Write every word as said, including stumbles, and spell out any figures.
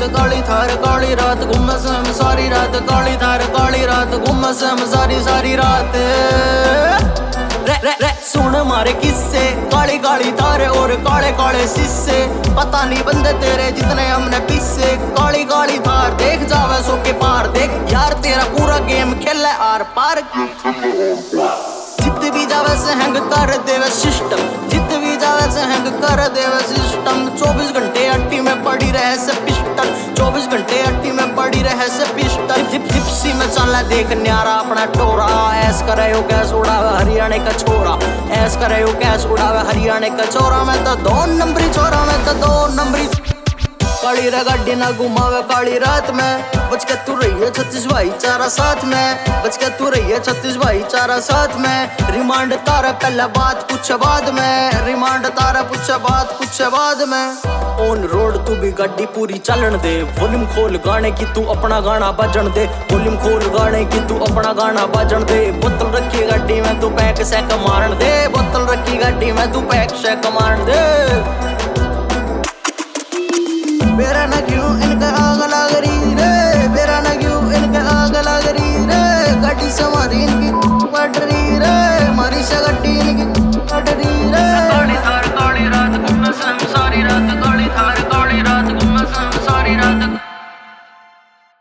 काली थार काली रात घूमे से हम सारी रात काली थार काली रात घूमे से हम सारी सारी रात रे रे रे सुन मारे किस्से काली काली तारे और काले काले शीशे पता नहीं बंदे तेरे जितने हमने पीसे काली काली थार देख जावे सो के पार देख यार तेरा पूरा गेम खेले आर पार जित भी जावे से हैंग कर देवे सिस्टम जित भी जावे से हैंग कर देवे सिस्टम चौबीस घंटे अट्टी में पड़ी रहे से पिस्टल चौबीस घंटे अट्टी में पड़ी रहे से पिस्टल हिप हिप्सी में चला देख न्यारा अपना टोरा ऐस करे हो कैस उड़ावे हरियाणा का छोरा ऐस करे हो कैस उड़ावे हरियाणा का छोरा मैं तो दो नंबरी छोरा मैं तो दो नंबरी काली रे गाड़ी ना घुमावे काली रात में बच के तू रही है छत्तीस भाईचारा साथ में बच के तू रही है छत्तीस भाईचारा साथ में रिमांड तारा पहले बात कुछ बाद में रिमांड तारा कुछ बात कुछ बाद में ऑन रोड तू भी गाड़ी पूरी चलन दे वॉल्यूम खोल गाने की तू अपना गाना बजन दे वॉल्यूम खोल गाने की तू अपना गाना बजन दे बोतल रखी गाड़ी में तू पैक सैक मारन दे बोतल रखी गाड़ी में तू पैक सैक मारन दे मेरा ना क्यों इनका आग लग रही